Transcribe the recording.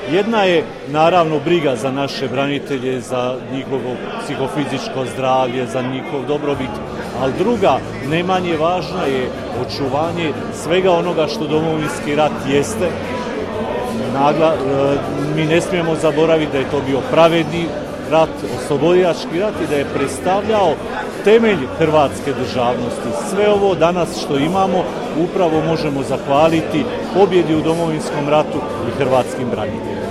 Jedna je naravno briga za naše branitelje, za njihovo psihofizičko zdravlje, za njihov dobrobit, ali druga, ne manje važna, je očuvanje svega onoga što Domovinski rat jeste. Mi ne smijemo zaboraviti da je to bio pravedni rat, oslobodilački rat i da je predstavljao temelj hrvatske državnosti. Sve ovo danas što imamo upravo možemo zahvaliti pobjedi u Domovinskom ratu i hrvatskim braniteljima.